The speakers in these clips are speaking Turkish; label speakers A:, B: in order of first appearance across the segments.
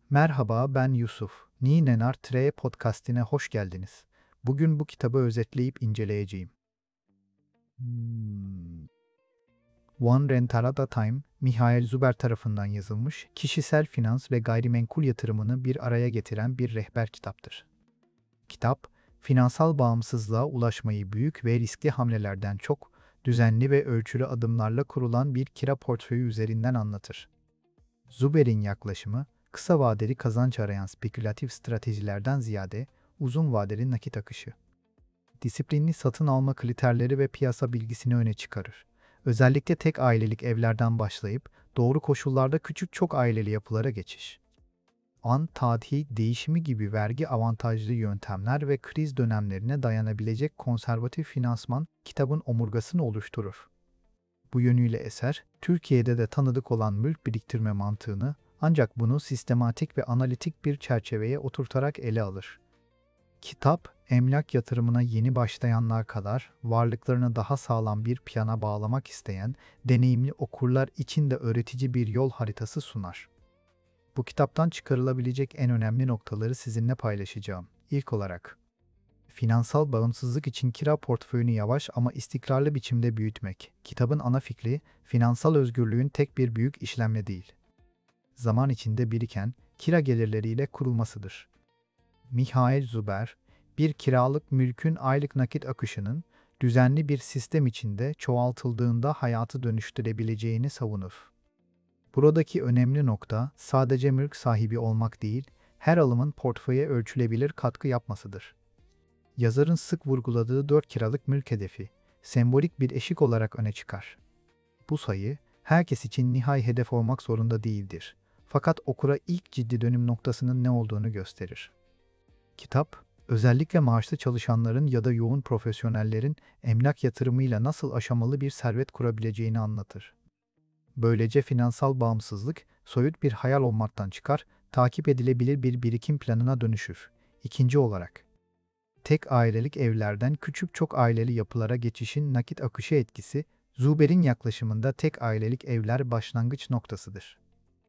A: Merhaba, ben Yusuf. Ninenar Tre podcastine hoş geldiniz. Bugün bu kitabı özetleyip inceleyeceğim. One Rental at a Time, Michael Zuber tarafından yazılmış, kişisel finans ve gayrimenkul yatırımını bir araya getiren bir rehber kitaptır. Kitap, finansal bağımsızlığa ulaşmayı büyük ve riskli hamlelerden çok, düzenli ve ölçülü adımlarla kurulan bir kira portföyü üzerinden anlatır. Zuber'in yaklaşımı, kısa vadeli kazanç arayan spekülatif stratejilerden ziyade uzun vadeli nakit akışı. Disiplinli satın alma kriterleri ve piyasa bilgisini öne çıkarır. Özellikle tek ailelik evlerden başlayıp doğru koşullarda küçük çok aileli yapılara geçiş. Tadhi değişimi gibi vergi avantajlı yöntemler ve kriz dönemlerine dayanabilecek konservatif finansman kitabın omurgasını oluşturur. Bu yönüyle eser, Türkiye'de de tanıdık olan mülk biriktirme mantığını, ancak bunu sistematik ve analitik bir çerçeveye oturtarak ele alır. Kitap, emlak yatırımına yeni başlayanlar kadar varlıklarını daha sağlam bir plana bağlamak isteyen deneyimli okurlar için de öğretici bir yol haritası sunar. Bu kitaptan çıkarılabilecek en önemli noktaları sizinle paylaşacağım. İlk olarak, finansal bağımsızlık için kira portföyünü yavaş ama istikrarlı biçimde büyütmek. Kitabın ana fikri, finansal özgürlüğün tek bir büyük işlemle değil, zaman içinde biriken kira gelirleriyle kurulmasıdır. Michael Zuber, bir kiralık mülkün aylık nakit akışının düzenli bir sistem içinde çoğaltıldığında hayatı dönüştürebileceğini savunur. Buradaki önemli nokta sadece mülk sahibi olmak değil, her alımın portföye ölçülebilir katkı yapmasıdır. Yazarın sık vurguladığı 4 kiralık mülk hedefi, sembolik bir eşik olarak öne çıkar. Bu sayı, herkes için nihai hedef olmak zorunda değildir. Fakat okura ilk ciddi dönüm noktasının ne olduğunu gösterir. Kitap, özellikle maaşlı çalışanların ya da yoğun profesyonellerin emlak yatırımıyla nasıl aşamalı bir servet kurabileceğini anlatır. Böylece finansal bağımsızlık, soyut bir hayal olmaktan çıkar, takip edilebilir bir birikim planına dönüşür. İkinci olarak, tek ailelik evlerden küçük çok aileli yapılara geçişin nakit akışı etkisi, Zuber'in yaklaşımında tek ailelik evler başlangıç noktasıdır.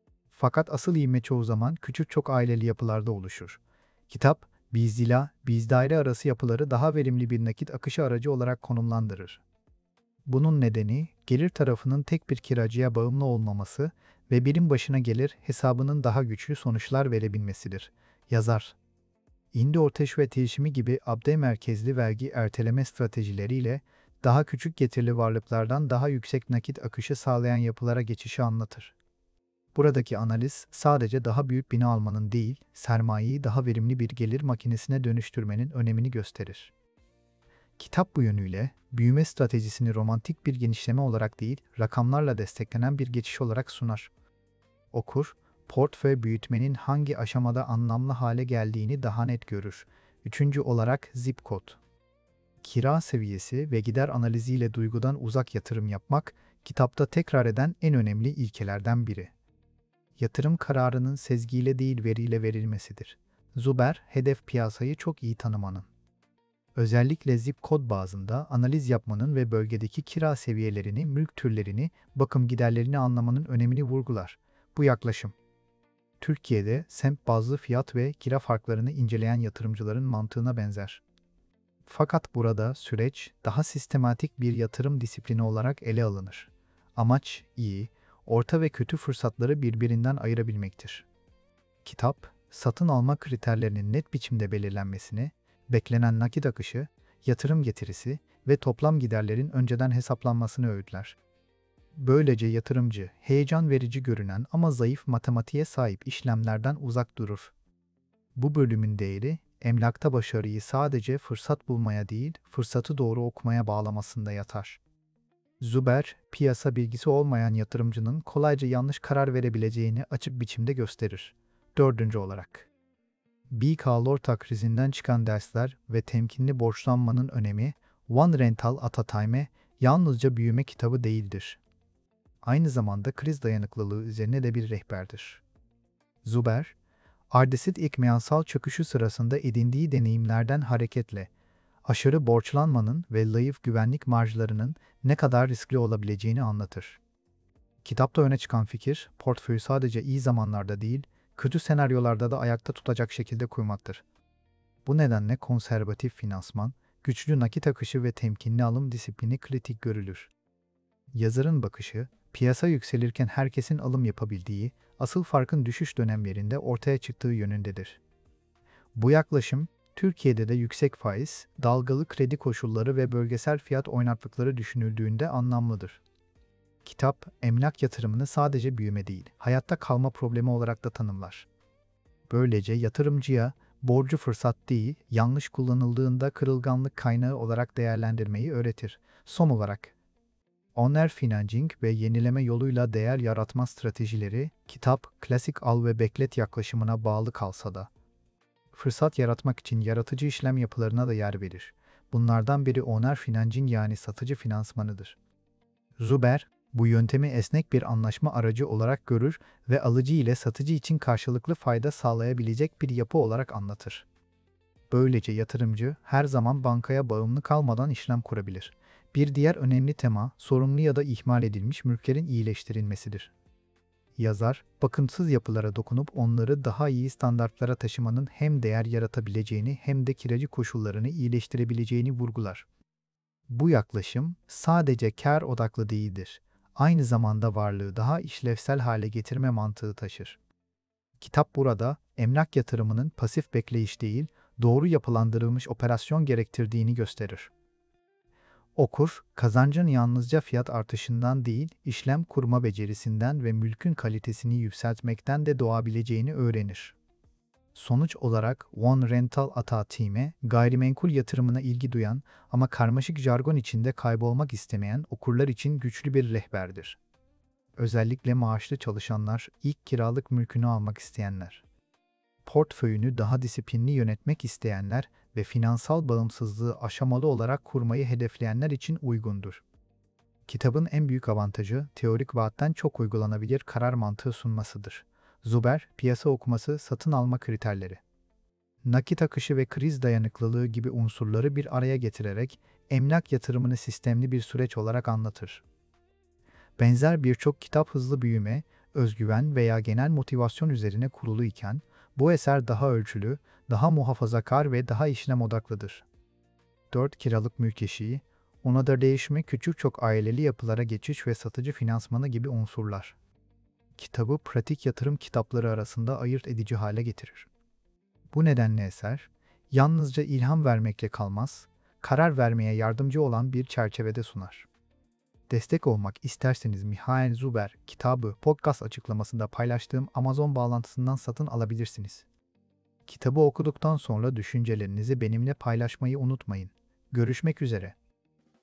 A: Fakat asıl ivme çoğu zaman küçük çok aileli yapılarda oluşur. Kitap, biz-dila, biz-daire arası yapıları daha verimli bir nakit akışı aracı olarak konumlandırır. Bunun nedeni, gelir tarafının tek bir kiracıya bağımlı olmaması ve birim başına gelir hesabının daha güçlü sonuçlar verebilmesidir. Yazar, İndo-Orteş ve Tilşimi gibi abde merkezli vergi erteleme stratejileriyle daha küçük getirili varlıklardan daha yüksek nakit akışı sağlayan yapılara geçişi anlatır. Buradaki analiz sadece daha büyük bina almanın değil, sermayeyi daha verimli bir gelir makinesine dönüştürmenin önemini gösterir. Kitap bu yönüyle büyüme stratejisini romantik bir genişleme olarak değil, rakamlarla desteklenen bir geçiş olarak sunar. Okur, portföy büyütmenin hangi aşamada anlamlı hale geldiğini daha net görür. Üçüncü olarak zip kod. Kira seviyesi ve gider analiziyle duygudan uzak yatırım yapmak, kitapta tekrar eden en önemli ilkelerden biri. Yatırım kararının sezgiyle değil veriyle verilmesidir. Zuber, hedef piyasayı çok iyi tanımanın, özellikle zip kod bazında analiz yapmanın ve bölgedeki kira seviyelerini, mülk türlerini, bakım giderlerini anlamanın önemini vurgular. Bu yaklaşım, Türkiye'de semt bazlı fiyat ve kira farklarını inceleyen yatırımcıların mantığına benzer. Fakat burada süreç daha sistematik bir yatırım disiplini olarak ele alınır. Amaç iyi, orta ve kötü fırsatları birbirinden ayırabilmektir. Kitap, satın alma kriterlerinin net biçimde belirlenmesini, beklenen nakit akışı, yatırım getirisi ve toplam giderlerin önceden hesaplanmasını öğütler. Böylece yatırımcı, heyecan verici görünen ama zayıf matematiğe sahip işlemlerden uzak durur. Bu bölümün değeri, emlakta başarıyı sadece fırsat bulmaya değil, fırsatı doğru okumaya bağlamasında yatar. Zuber, piyasa bilgisi olmayan yatırımcının kolayca yanlış karar verebileceğini açık biçimde gösterir. Dördüncü olarak, BK krizinden çıkan dersler ve temkinli borçlanmanın önemi, One Rental at a Time'e yalnızca büyüme kitabı değildir. Aynı zamanda kriz dayanıklılığı üzerine de bir rehberdir. Zuber, Ardesit ikmiyansal çöküşü sırasında edindiği deneyimlerden hareketle, aşırı borçlanmanın ve zayıf güvenlik marjlarının ne kadar riskli olabileceğini anlatır. Kitapta öne çıkan fikir, portföyü sadece iyi zamanlarda değil, kötü senaryolarda da ayakta tutacak şekilde kurmaktır. Bu nedenle konservatif finansman, güçlü nakit akışı ve temkinli alım disiplini kritik görülür. Yazarın bakışı, piyasa yükselirken herkesin alım yapabildiği, asıl farkın düşüş dönemlerinde ortaya çıktığı yönündedir. Bu yaklaşım, Türkiye'de de yüksek faiz, dalgalı kredi koşulları ve bölgesel fiyat oynaklıkları düşünüldüğünde anlamlıdır. Kitap, emlak yatırımını sadece büyüme değil, hayatta kalma problemi olarak da tanımlar. Böylece yatırımcıya, borcu fırsat değil, yanlış kullanıldığında kırılganlık kaynağı olarak değerlendirmeyi öğretir. Son olarak, owner financing ve yenileme yoluyla değer yaratma stratejileri, kitap, klasik al ve beklet yaklaşımına bağlı kalsa da, fırsat yaratmak için yaratıcı işlem yapılarına da yer verir. Bunlardan biri owner financing yani satıcı finansmanıdır. Zuber, bu yöntemi esnek bir anlaşma aracı olarak görür ve alıcı ile satıcı için karşılıklı fayda sağlayabilecek bir yapı olarak anlatır. Böylece yatırımcı her zaman bankaya bağımlı kalmadan işlem kurabilir. Bir diğer önemli tema, sorunlu ya da ihmal edilmiş mülklerin iyileştirilmesidir. Yazar, bakımsız yapılara dokunup onları daha iyi standartlara taşımanın hem değer yaratabileceğini hem de kiracı koşullarını iyileştirebileceğini vurgular. Bu yaklaşım sadece kar odaklı değildir. Aynı zamanda varlığı daha işlevsel hale getirme mantığı taşır. Kitap burada emlak yatırımının pasif bekleyiş değil, doğru yapılandırılmış operasyon gerektirdiğini gösterir. Okur, kazancın yalnızca fiyat artışından değil, işlem kurma becerisinden ve mülkün kalitesini yükseltmekten de doğabileceğini öğrenir. Sonuç olarak One Rental Ata Team'e gayrimenkul yatırımına ilgi duyan ama karmaşık jargon içinde kaybolmak istemeyen okurlar için güçlü bir rehberdir. Özellikle maaşlı çalışanlar, ilk kiralık mülkünü almak isteyenler, portföyünü daha disiplinli yönetmek isteyenler ve finansal bağımsızlığı aşamalı olarak kurmayı hedefleyenler için uygundur. Kitabın en büyük avantajı teorik vaatten çok uygulanabilir karar mantığı sunmasıdır. Zuber, piyasa okuması, satın alma kriterleri, nakit akışı ve kriz dayanıklılığı gibi unsurları bir araya getirerek emlak yatırımını sistemli bir süreç olarak anlatır. Benzer birçok kitap hızlı büyüme, özgüven veya genel motivasyon üzerine kurulu iken, bu eser daha ölçülü, daha muhafazakar ve daha işlem odaklıdır. 4 kiralık mülk eşiği, ona da değişme küçük çok aileli yapılara geçiş ve satıcı finansmanı gibi unsurlar. Kitabı pratik yatırım kitapları arasında ayırt edici hale getirir. Bu nedenle eser, yalnızca ilham vermekle kalmaz, karar vermeye yardımcı olan bir çerçevede sunar. Destek olmak isterseniz Michael Zuber kitabı podcast açıklamasında paylaştığım Amazon bağlantısından satın alabilirsiniz. Kitabı okuduktan sonra düşüncelerinizi benimle paylaşmayı unutmayın. Görüşmek üzere.